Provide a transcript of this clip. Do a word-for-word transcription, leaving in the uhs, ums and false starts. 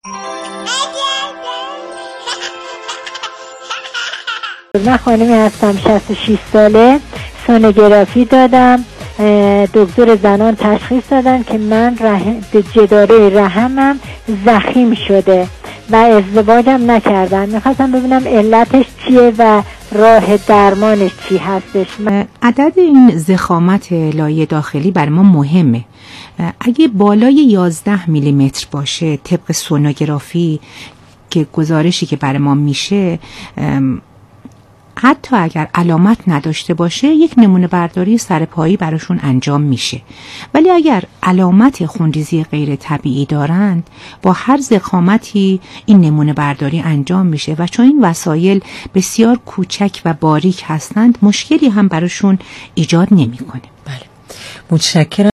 من خانمی هستم، شصت و شش ساله، سونوگرافی دادم، دکتر زنان تشخیص دادن که من رحم جداره رحمم ضخیم شده و ازدواجم نکردم. میخواستم ببینم علتش چیه و راه درمانش چی هستش. عدد این ضخامت لایه داخلی بر ما مهمه. اگه بالای یازده میلیمتر باشه طبق سونوگرافی که گزارشی که بر ما میشه، حتی اگر علامت نداشته باشه یک نمونه برداری سرپایی براشون انجام میشه. ولی اگر علامت خونریزی غیر طبیعی دارند با هر ضخامتی این نمونه برداری انجام میشه و چون این وسایل بسیار کوچک و باریک هستند مشکلی هم براشون ایجاد نمیکنه. بله، متشکرم.